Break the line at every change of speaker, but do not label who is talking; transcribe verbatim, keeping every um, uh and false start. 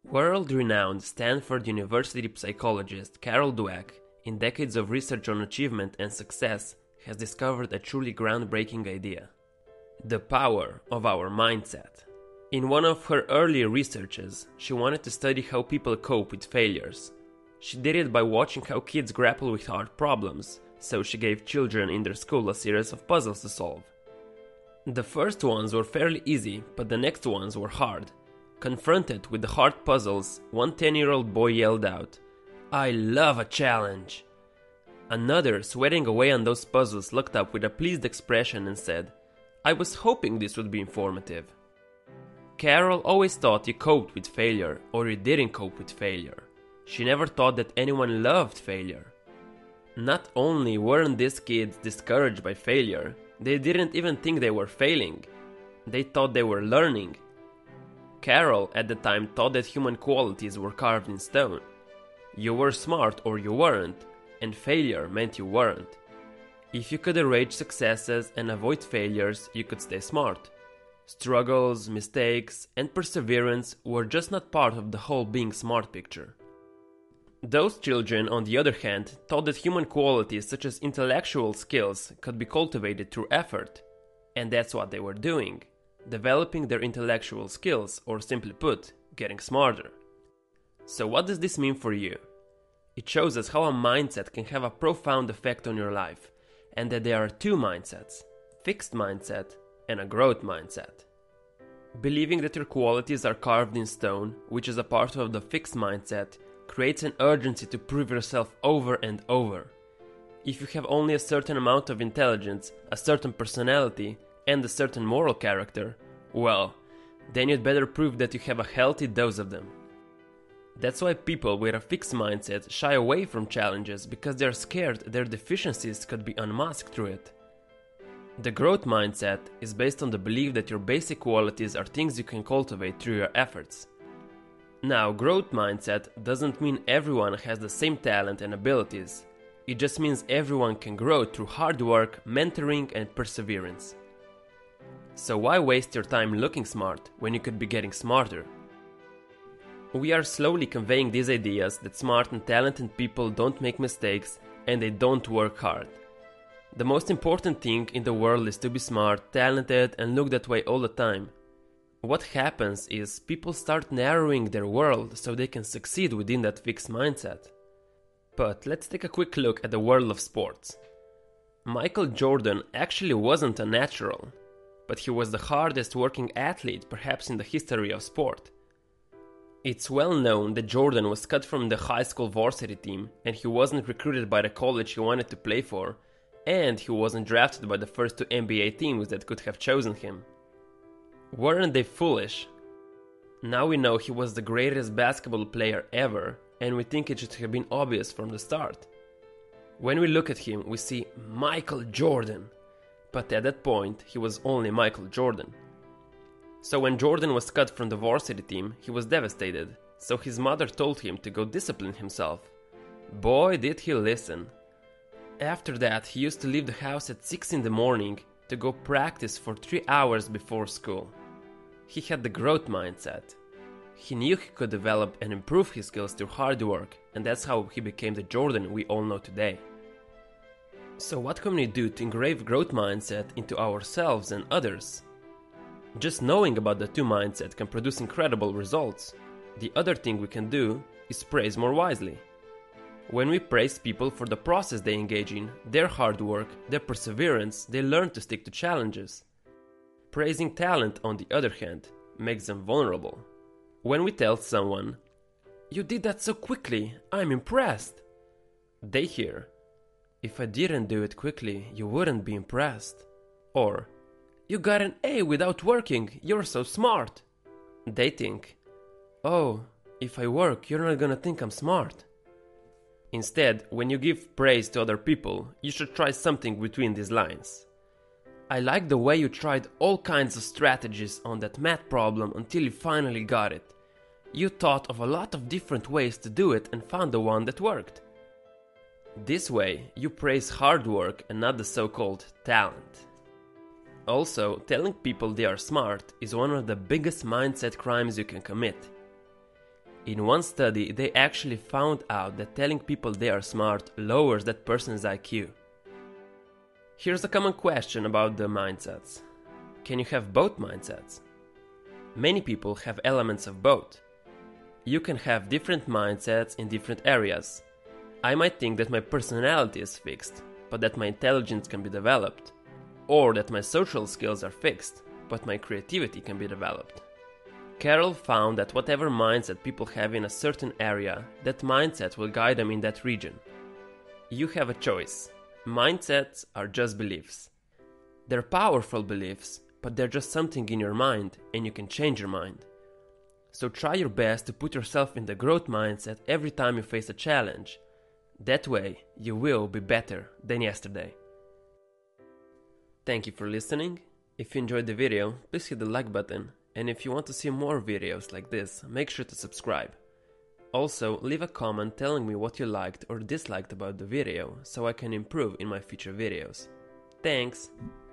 World-renowned Stanford University psychologist Carol Dweck, in decades of research on achievement and success, has discovered a truly groundbreaking idea: the power of our mindset. In one of her earlier researches, she wanted to study how people cope with failures. She did it by watching how kids grapple with hard problems, so she gave children in their school a series of puzzles to solve. The first ones were fairly easy, but the next ones were hard. Confronted with the hard puzzles, one ten-year-old boy yelled out, "I love a challenge!" Another, sweating away on those puzzles, looked up with a pleased expression and said, "I was hoping this would be informative." Carol always thought you coped with failure, or you didn't cope with failure. She never thought that anyone loved failure. Not only weren't these kids discouraged by failure, they didn't even think they were failing. They thought they were learning. Carol at the time thought that human qualities were carved in stone. You were smart or you weren't, and failure meant you weren't. If you could arrange successes and avoid failures, you could stay smart. Struggles, mistakes, and perseverance were just not part of the whole being smart picture. Those children, on the other hand, thought that human qualities such as intellectual skills could be cultivated through effort. And that's what they were doing, developing their intellectual skills, or simply put, getting smarter. So what does this mean for you? It shows us how a mindset can have a profound effect on your life, and that there are two mindsets: fixed mindset and a growth mindset. Believing that your qualities are carved in stone, which is a part of the fixed mindset, creates an urgency to prove yourself over and over. If you have only a certain amount of intelligence, a certain personality, and a certain moral character, well, then you'd better prove that you have a healthy dose of them. That's why people with a fixed mindset shy away from challenges, because they're scared their deficiencies could be unmasked through it. The growth mindset is based on the belief that your basic qualities are things you can cultivate through your efforts. Now, growth mindset doesn't mean everyone has the same talent and abilities. It just means everyone can grow through hard work, mentoring, and perseverance. So why waste your time looking smart when you could be getting smarter? We are slowly conveying these ideas that smart and talented people don't make mistakes and they don't work hard. The most important thing in the world is to be smart, talented, and look that way all the time. What happens is people start narrowing their world so they can succeed within that fixed mindset. But let's take a quick look at the world of sports. Michael Jordan actually wasn't a natural, but he was the hardest working athlete perhaps in the history of sport. It's well known that Jordan was cut from the high school varsity team, and he wasn't recruited by the college he wanted to play for, and he wasn't drafted by the first two N B A teams that could have chosen him. Weren't they foolish? Now we know he was the greatest basketball player ever, and we think it should have been obvious from the start. When we look at him, we see Michael Jordan, but at that point, he was only Michael Jordan. So when Jordan was cut from the varsity team, he was devastated, so his mother told him to go discipline himself. Boy, did he listen. After that, he used to leave the house at six in the morning to go practice for three hours before school. He had the growth mindset. He knew he could develop and improve his skills through hard work, and that's how he became the Jordan we all know today. So what can we do to engrave growth mindset into ourselves and others? Just knowing about the two mindset can produce incredible results. The other thing we can do is praise more wisely. When we praise people for the process they engage in, their hard work, their perseverance, they learn to stick to challenges. Praising talent, on the other hand, makes them vulnerable. When we tell someone, "You did that so quickly, I'm impressed," they hear, "If I didn't do it quickly, you wouldn't be impressed." Or, "You got an A without working, you're so smart." They think, "Oh, if I work, you're not gonna think I'm smart." Instead, when you give praise to other people, you should try something between these lines. "I like the way you tried all kinds of strategies on that math problem until you finally got it. You thought of a lot of different ways to do it and found the one that worked." This way, you praise hard work and not the so-called talent. Also, telling people they are smart is one of the biggest mindset crimes you can commit. In one study, they actually found out that telling people they are smart lowers that person's I Q. Here's a common question about the mindsets. Can you have both mindsets? Many people have elements of both. You can have different mindsets in different areas. I might think that my personality is fixed, but that my intelligence can be developed. Or that my social skills are fixed, but my creativity can be developed. Carroll found that whatever mindset people have in a certain area, that mindset will guide them in that region. You have a choice. Mindsets are just beliefs. They're powerful beliefs, but they're just something in your mind, and you can change your mind. So try your best to put yourself in the growth mindset every time you face a challenge. That way, you will be better than yesterday. Thank you for listening. If you enjoyed the video, please hit the like button. And if you want to see more videos like this, make sure to subscribe. Also, leave a comment telling me what you liked or disliked about the video, so I can improve in my future videos. Thanks!